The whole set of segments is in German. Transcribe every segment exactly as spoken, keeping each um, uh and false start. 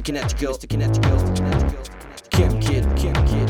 Kinetical, Mister Kinetical, Kim Kid, Kim Kid.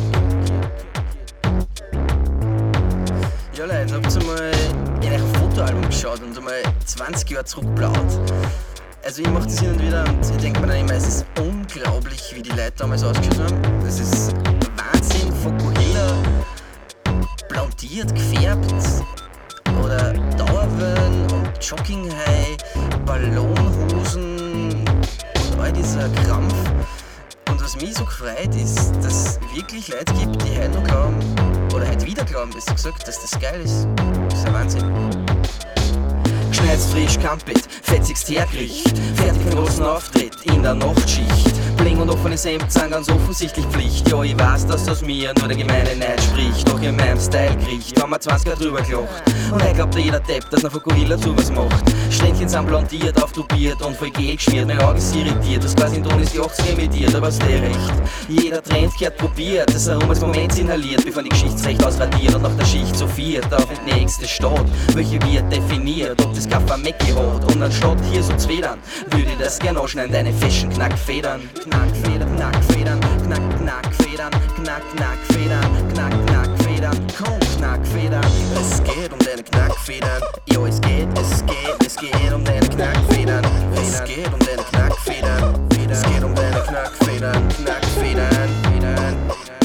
Ja Leute, habt ihr mal in ein Fotoalbum geschaut und einmal zwanzig Jahre zurückgeblaut? Also ich mache das hin und wieder und ich denke mir dann immer, es ist unglaublich, wie die Leute damals ausgeschaut haben. Das ist Wahnsinn, Fokuhila, blondiert, gefärbt oder Dauerwellen und Jogginghigh, Ballonhosen und all dieser Krampf. Und was mich so gefreut ist, dass es wirklich Leute gibt, die heute noch glauben, oder heute wieder glauben, besser gesagt, dass das geil ist. Das ist ein Wahnsinn. Geschneit's frisch, Campit, fetziges Hergericht, fertig für den großen Auftritt in der Nachtschicht. Bling und offenes Hemd sind ganz offensichtlich Pflicht. Ja, ich weiß, dass aus mir nur der gemeine Neid spricht, doch in meinem Style kriecht, haben wir zwanziger drüber gelacht. Und heute glaubt jeder Depp, dass noch Fokuhila zu was macht. Strähnchen sind blondiert, auftubiert und voll Gel geschmiert. Mein Auge ist irritiert, das quasi in Ton ist die achtziger imitiert, aber hast eh recht. Jeder Trend kehrt probiert, das herum als Moment inhaliert, bevor die Geschichtsrecht ausradiert und nach der Schicht so viert auf die nächste Stadt, welche wird definiert, ob das Kaffer Mecki hat. Und anstatt hier so zu federn, würde ich das gern ausschneiden, deine Fashion Knackfedern. Knackfedern, Knackfedern, Knack, Knackfedern, Knack, Knackfedern, Knack, Knackfedern, komm, Knackfedern. Es geht um deine Knackfedern, jo, es geht, es geht, es geht um deine Knackfedern. Es geht um deine Knackfedern, es geht um deine Knackfedern, Knackfedern, Federn.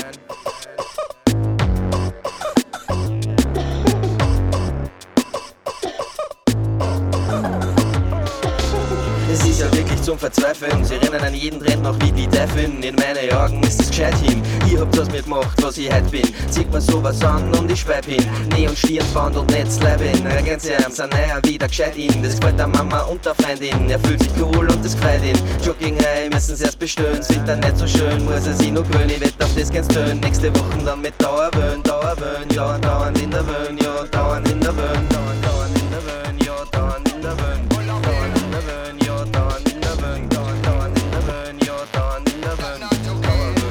Es ist ja wirklich zum Verzweifeln, sie rennen an jeden Trend noch wie die Teufel. In meinen Augen ist es gescheit hin, ihr habt das mitgemacht, was ich heute bin. Zieht mir sowas an und ich schweib hin, Neon, Stirnband und Netzleibin. Ergänze am Sanaya wieder gescheit hin, das gefällt der Mama und der Freundin. Er fühlt sich cool und das freut ihn. Jogging-High müssen sie erst bestellen, sind dann nicht so schön, muss er sich noch gewöhnen. Ich wett auf das kannst tönen, nächste Woche dann mit Dauerwöhn, Dauerwöhn, ja, dauernd in der Wöhn, ja, dauernd in der Wöhn, dauernd, dauernd in der Wöhn, ja, dauernd in der Wöhn, dauernd in der Wöhn, ja, dauernd in der Wöhn, dauernd, dauernd in der Wöhn, ja, dauernd in der Wöhn, Dauerwöhn,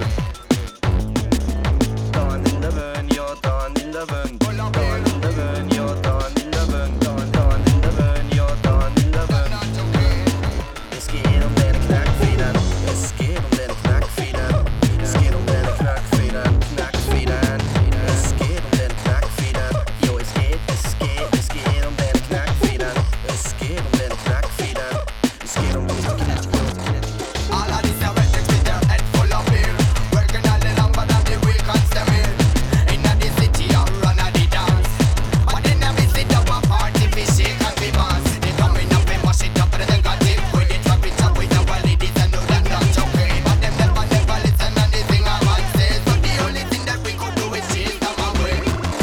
dauernd in der Wöhn, ja, dauernd in der Wöhn, dauernd in der Wöhn, ja, dauernd in der Wöhn, dauernd, dauernd in der Wöhn, ja, dauernd in der Wöhn. Es geht um deine Knackfedern, es geht um deine Knackfedern, es geht um deine Knackfedern, Knackfedern, es geht um deine Knackfedern, jo, es geht, es geht, es geht um deine Knackfedern, es geht um deine Knackfedern, es geht um Mister Kinetical. All of these are rednecks with their head full of beer, working all the longer than the week and them in. Inna the city or run a the dance, but then I visit up a party fi shake and fi bounce. They coming up and mash it up and then got it with it, drop it up with our ladies and know that not okay. But them never never listen and they sing a man says, so the only thing that we could do is chase them away.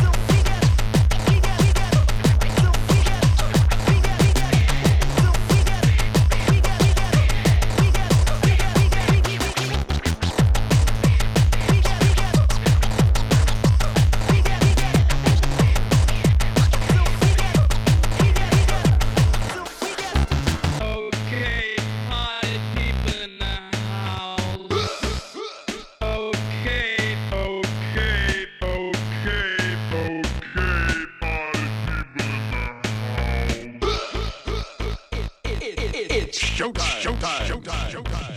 Okay, party people in the house. Okay, okay, okay, okay, party people in the house. It's showtime, showtime, showtime, showtime.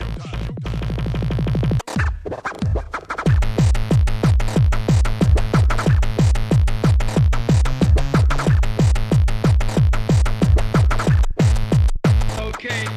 Okay.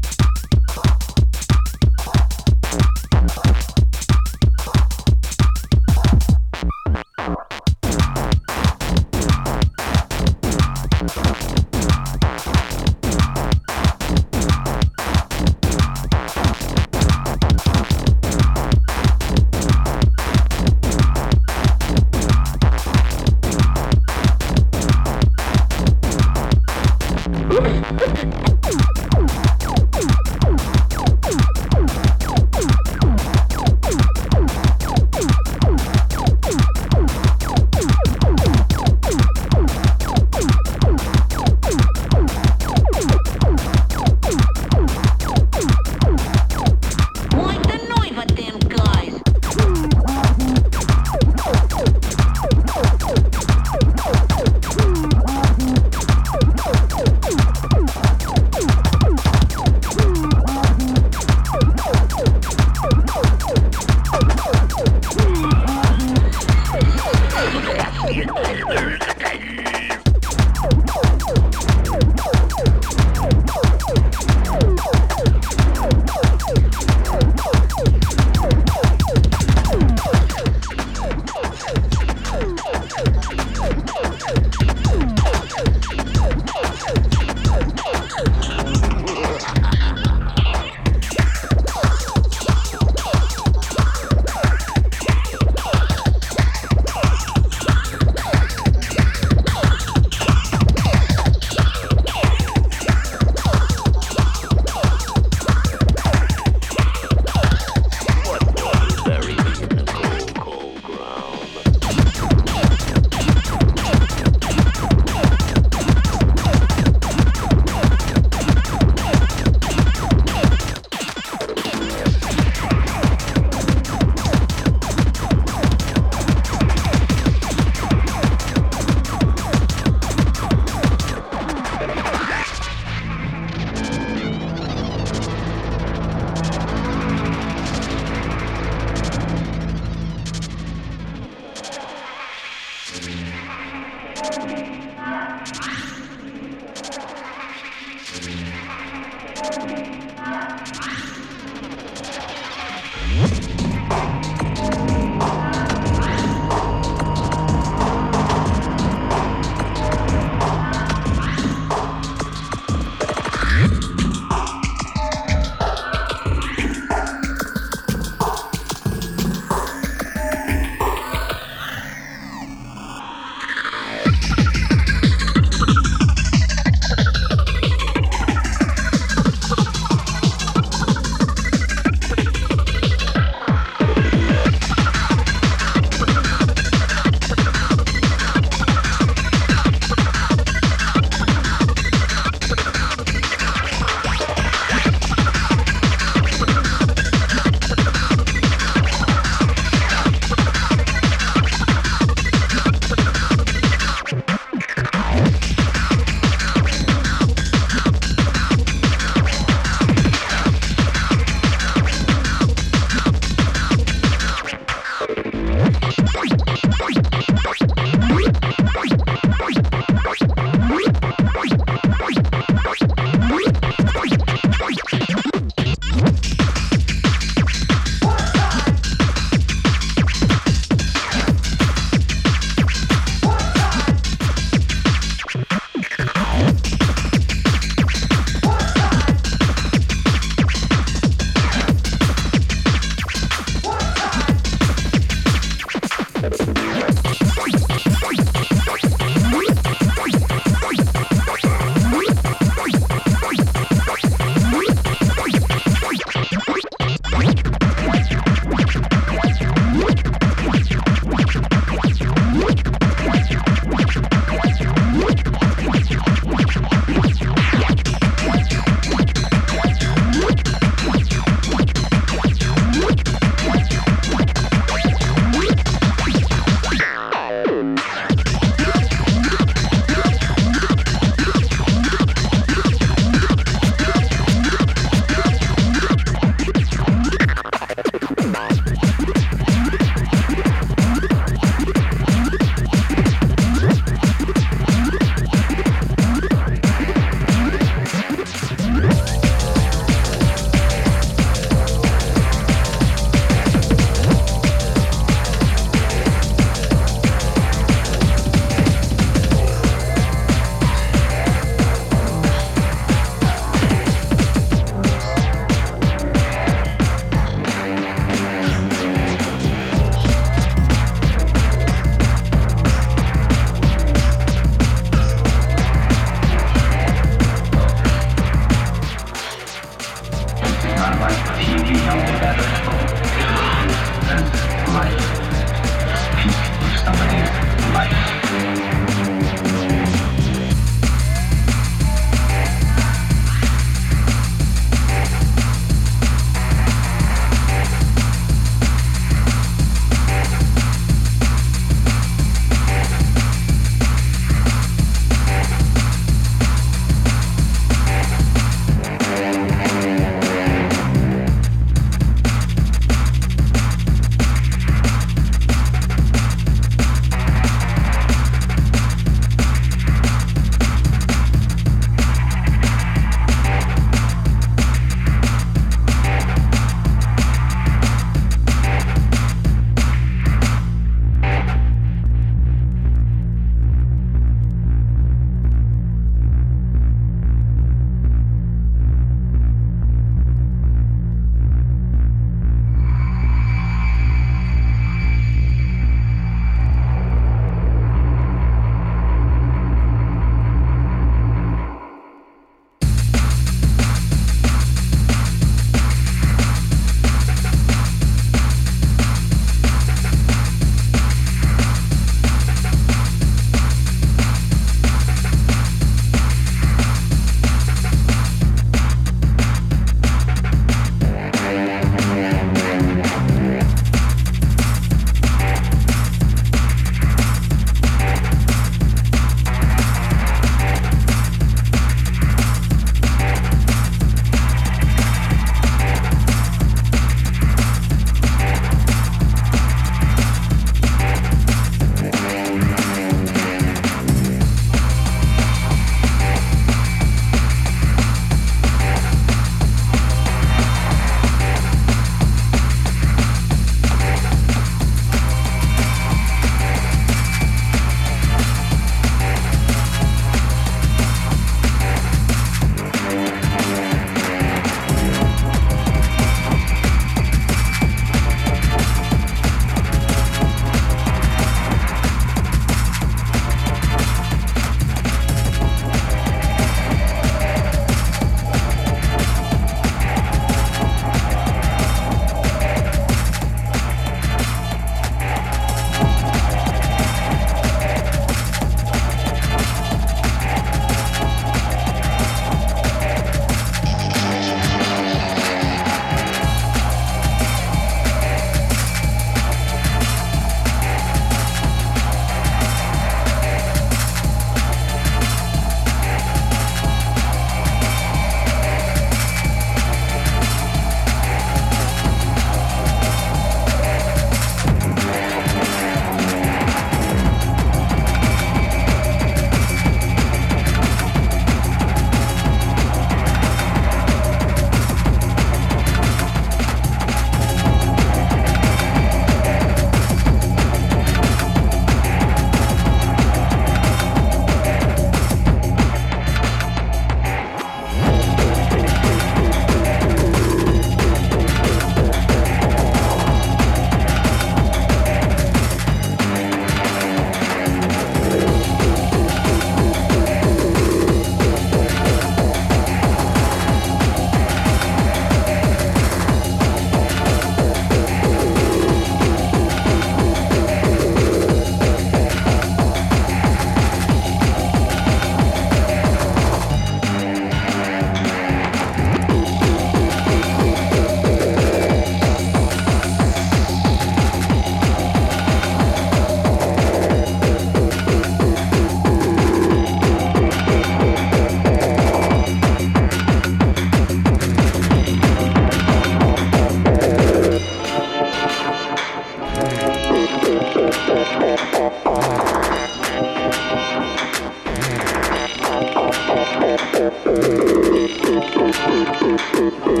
Thank you.